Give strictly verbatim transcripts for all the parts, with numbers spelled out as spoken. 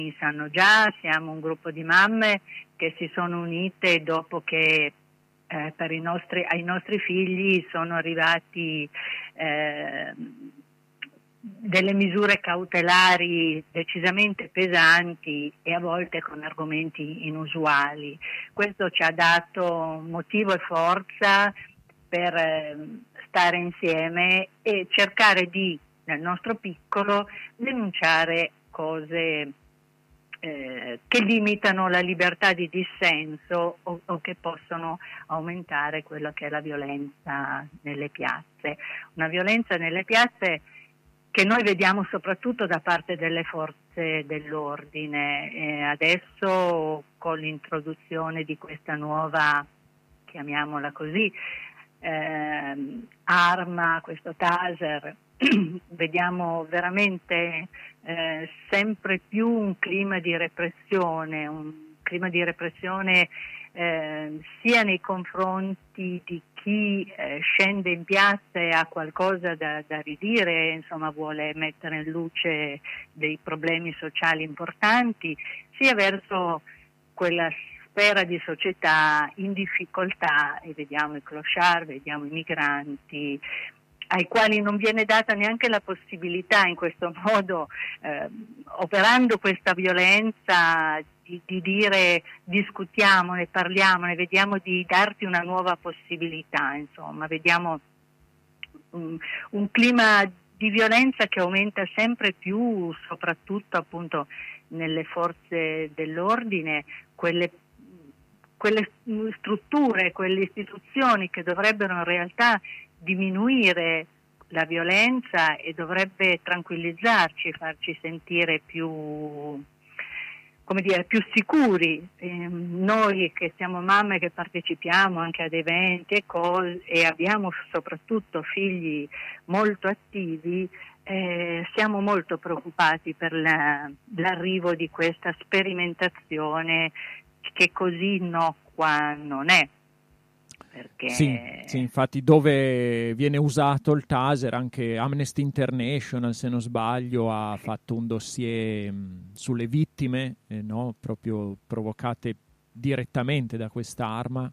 sanno già, siamo un gruppo di mamme che si sono unite dopo che eh, per i nostri, ai nostri figli sono arrivati eh, delle misure cautelari decisamente pesanti e a volte con argomenti inusuali. Questo ci ha dato motivo e forza per eh, stare insieme e cercare di, nel nostro piccolo, denunciare cose eh, che limitano la libertà di dissenso o, o che possono aumentare quella che è la violenza nelle piazze. Una violenza nelle piazze che noi vediamo soprattutto da parte delle forze dell'ordine. E adesso con l'introduzione di questa nuova, chiamiamola così, eh, arma, questo taser, vediamo veramente eh, sempre più un clima di repressione, un clima di repressione eh, sia nei confronti di chi eh, scende in piazza e ha qualcosa da, da ridire, insomma vuole mettere in luce dei problemi sociali importanti, sia verso quella sfera di società in difficoltà, e vediamo i clochard, vediamo i migranti, ai quali non viene data neanche la possibilità in questo modo, eh, operando questa violenza, di, di dire discutiamone, parliamone, vediamo di darti una nuova possibilità, insomma, vediamo un, un clima di violenza che aumenta sempre più, soprattutto appunto nelle forze dell'ordine, quelle quelle strutture, quelle istituzioni che dovrebbero in realtà diminuire la violenza e dovrebbe tranquillizzarci, farci sentire più, come dire, più sicuri. Eh, noi che siamo mamme, che partecipiamo anche ad eventi e cose e abbiamo soprattutto figli molto attivi, eh, siamo molto preoccupati per la, l'arrivo di questa sperimentazione che così innocua non è. Perché... Sì, sì, infatti dove viene usato il taser, anche Amnesty International, se non sbaglio, ha fatto un dossier mh, sulle vittime, eh, no? Proprio provocate direttamente da quest'arma,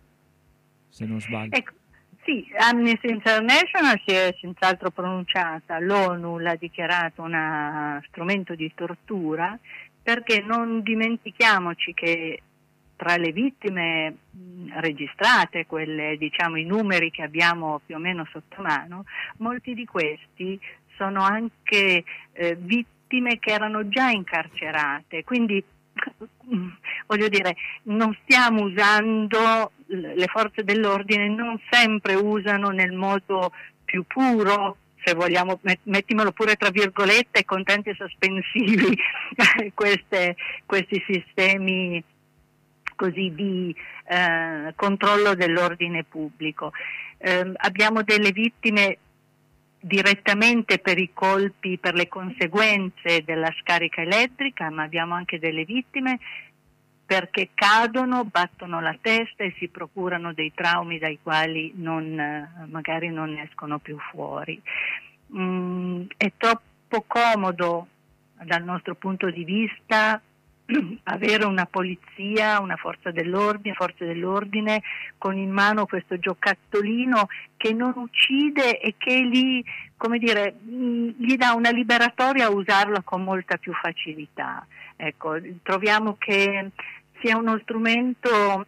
se non sbaglio. Ecco, sì, Amnesty International si è senz'altro pronunciata, l'ONU l'ha dichiarato uno strumento di tortura, perché non dimentichiamoci che tra le vittime registrate, quelle, diciamo, i numeri che abbiamo più o meno sotto mano, molti di questi sono anche eh, vittime che erano già incarcerate, quindi voglio dire, non stiamo usando, le forze dell'ordine non sempre usano nel modo più puro, se vogliamo, mettimelo pure tra virgolette con tanti sospensivi, queste, questi sistemi così di eh, controllo dell'ordine pubblico. Eh, abbiamo delle vittime direttamente per i colpi, per le conseguenze della scarica elettrica, ma abbiamo anche delle vittime perché cadono, battono la testa e si procurano dei traumi dai quali non, magari non escono più fuori. Mm, è troppo comodo dal nostro punto di vista avere una polizia, una forza dell'ordine, forze dell'ordine con in mano questo giocattolino che non uccide e che gli, come dire, gli dà una liberatoria a usarlo con molta più facilità. Ecco, troviamo che sia uno strumento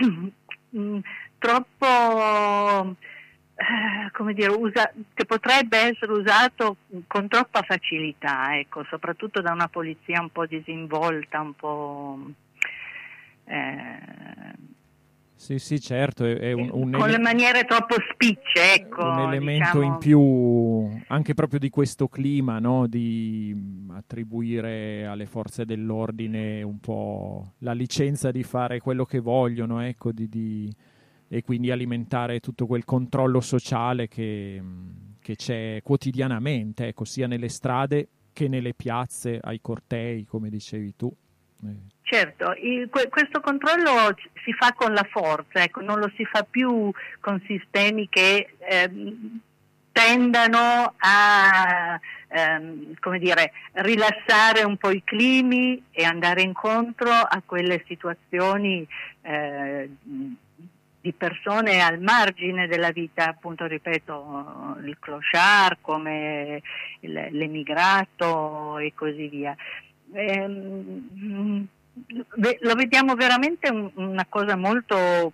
troppo, eh, come dire, usa, che potrebbe essere usato con troppa facilità, ecco, soprattutto da una polizia un po' disinvolta, un po' eh, sì, sì, certo, è, è un, un con ele- le maniere troppo spicce, ecco, un elemento diciamo... in più anche proprio di questo clima, no? Di attribuire alle forze dell'ordine un po' la licenza di fare quello che vogliono, ecco, di, di e quindi alimentare tutto quel controllo sociale che, che c'è quotidianamente, ecco, sia nelle strade che nelle piazze, ai cortei, come dicevi tu. Eh. Certo, il, que, questo controllo si fa con la forza, ecco, non lo si fa più con sistemi che eh, tendano a ehm, come dire, rilassare un po' i climi e andare incontro a quelle situazioni eh, di persone al margine della vita, appunto ripeto, il clochard come l'emigrato e così via. Ehm, lo vediamo veramente un, una cosa molto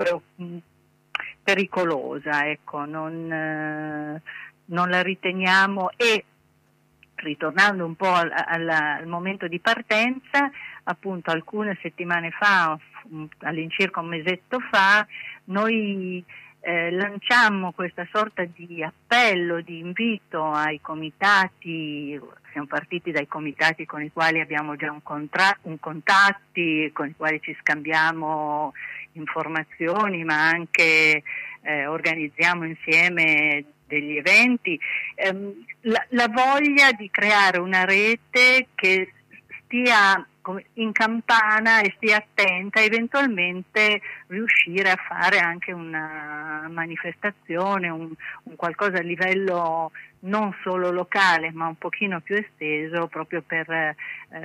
pericolosa, ecco, non, eh, non la riteniamo. E ritornando un po' al, al, al momento di partenza, appunto alcune settimane fa, all'incirca un mesetto fa, noi eh, lanciammo questa sorta di appello, di invito ai comitati. Siamo partiti dai comitati con i quali abbiamo già un, contra- un contatti, con i quali ci scambiamo informazioni, ma anche eh, organizziamo insieme degli eventi, ehm, la, la voglia di creare una rete che stia in campana e stia attenta, eventualmente riuscire a fare anche una manifestazione, un, un qualcosa a livello non solo locale ma un pochino più esteso, proprio per eh,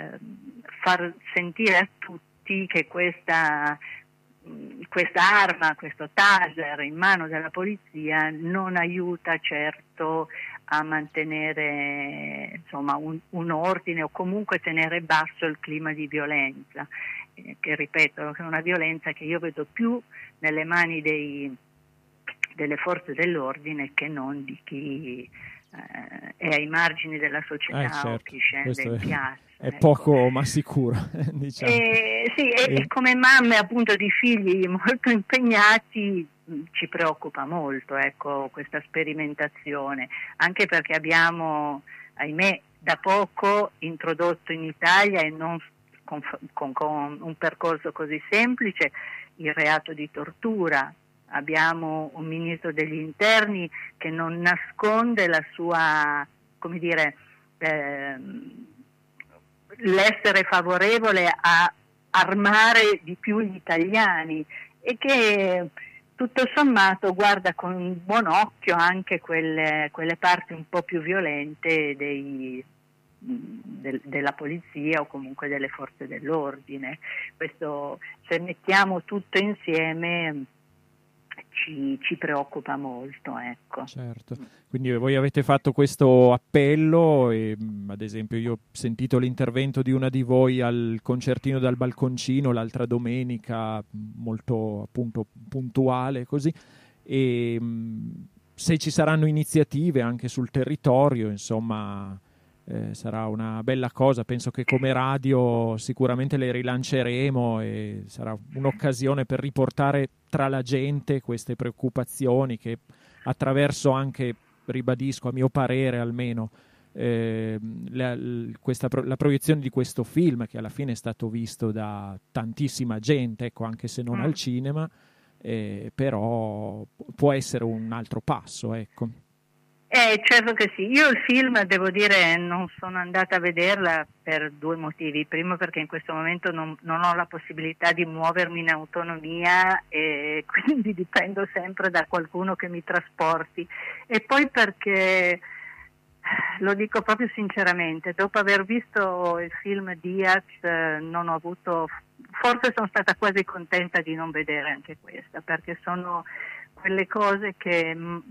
far sentire a tutti che questa questa arma, questo taser in mano della polizia non aiuta certo a mantenere insomma un, un ordine o comunque tenere basso il clima di violenza, eh, che ripeto è una violenza che io vedo più nelle mani dei, delle forze dell'ordine che non di chi eh, è ai margini della società eh, certo. o chi scende in piazza. È ecco. poco ma sicuro, diciamo. Eh, sì, e, e... e come mamme appunto di figli molto impegnati ci preoccupa molto, ecco, questa sperimentazione, anche perché abbiamo, ahimè, da poco introdotto in Italia e non con, con, con un percorso così semplice il reato di tortura. Abbiamo un ministro degli interni che non nasconde la sua, come dire, eh, l'essere favorevole a armare di più gli italiani e che tutto sommato guarda con buon occhio anche quelle, quelle parti un po' più violente dei, del, della polizia o comunque delle forze dell'ordine. Questo, se mettiamo tutto insieme, Ci, ci preoccupa molto, ecco. Certo, quindi voi avete fatto questo appello e ad esempio io ho sentito l'intervento di una di voi al concertino dal balconcino l'altra domenica, molto appunto puntuale così, e se ci saranno iniziative anche sul territorio, insomma eh, sarà una bella cosa. Penso che come radio sicuramente le rilanceremo e sarà un'occasione per riportare tra la gente queste preoccupazioni che attraverso anche, ribadisco a mio parere almeno, eh, la, questa, la proiezione di questo film che alla fine è stato visto da tantissima gente, ecco, anche se non mm. al cinema, eh, però può essere un altro passo, ecco. Eh, certo che sì. Io il film, devo dire, non sono andata a vederla per due motivi. Primo perché in questo momento non, non ho la possibilità di muovermi in autonomia e quindi dipendo sempre da qualcuno che mi trasporti. E poi perché, lo dico proprio sinceramente, dopo aver visto il film Diaz non ho avuto, forse sono stata quasi contenta di non vedere anche questa, perché sono quelle cose che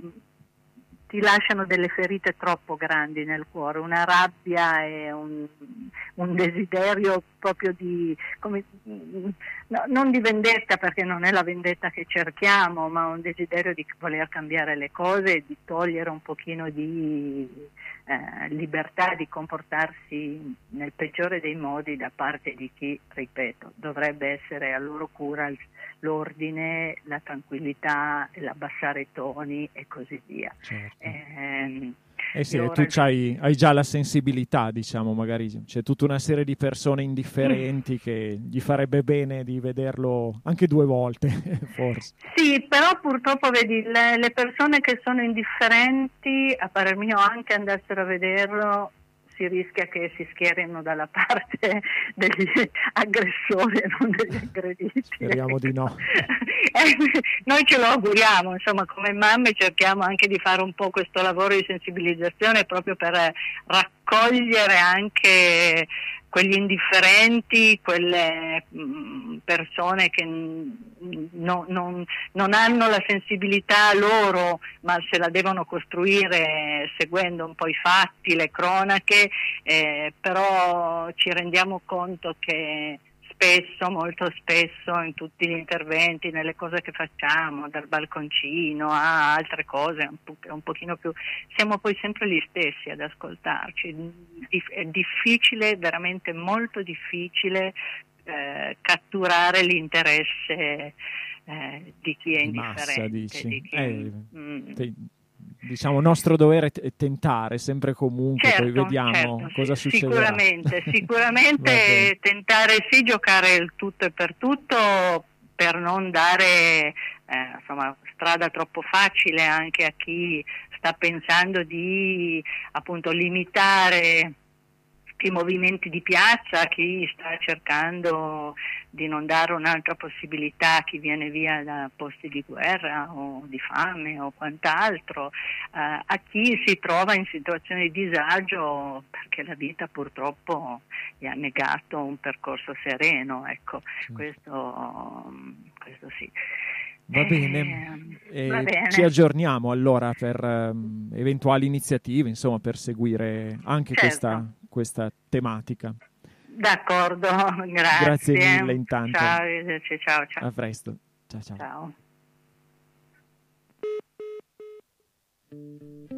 ti lasciano delle ferite troppo grandi nel cuore, una rabbia e un, un desiderio proprio di, come, no, non di vendetta, perché non è la vendetta che cerchiamo, ma un desiderio di voler cambiare le cose e di togliere un pochino di eh, libertà di comportarsi nel peggiore dei modi da parte di chi, ripeto, dovrebbe essere a loro cura l'ordine, la tranquillità, l'abbassare i toni e così via. Certo. Eh, eh sì, tu c'hai, hai già la sensibilità, diciamo, magari c'è tutta una serie di persone indifferenti mm. che gli farebbe bene di vederlo anche due volte, forse. Sì, però purtroppo vedi, le, le persone che sono indifferenti, a parer mio, anche andassero a vederlo, si rischia che si schierino dalla parte degli aggressori e non degli aggrediti. Speriamo di no. Eh, noi ce lo auguriamo, insomma, come mamme cerchiamo anche di fare un po' questo lavoro di sensibilizzazione proprio per raccogliere anche quegli indifferenti, quelle mh, persone che n- no, non, non hanno la sensibilità loro, ma se la devono costruire seguendo un po' i fatti, le cronache, eh, però ci rendiamo conto che spesso, molto spesso, in tutti gli interventi, nelle cose che facciamo, dal balconcino a altre cose, un, po- un pochino più, siamo poi sempre gli stessi ad ascoltarci. Dif- è difficile, veramente molto difficile, eh, catturare l'interesse eh, di chi è Di massa, indifferente. dici. Di chi... Eh, mm. te, diciamo, nostro dovere è tentare sempre comunque, certo, poi vediamo certo, cosa sì, succederà. Sicuramente, sicuramente tentare sì giocare il tutto e per tutto per non dare eh, insomma, strada troppo facile anche a chi sta pensando di appunto limitare i movimenti di piazza, chi sta cercando di non dare un'altra possibilità a chi viene via da posti di guerra o di fame o quant'altro, eh, a chi si trova in situazioni di disagio perché la vita purtroppo gli ha negato un percorso sereno, ecco, sì. questo, questo sì. Va bene, eh, va bene. Ci aggiorniamo allora per um, eventuali iniziative, insomma, per seguire anche certo. questa, questa tematica. D'accordo, grazie. Grazie mille intanto. Ciao, ciao, ciao. A presto. Ciao, ciao. Ciao.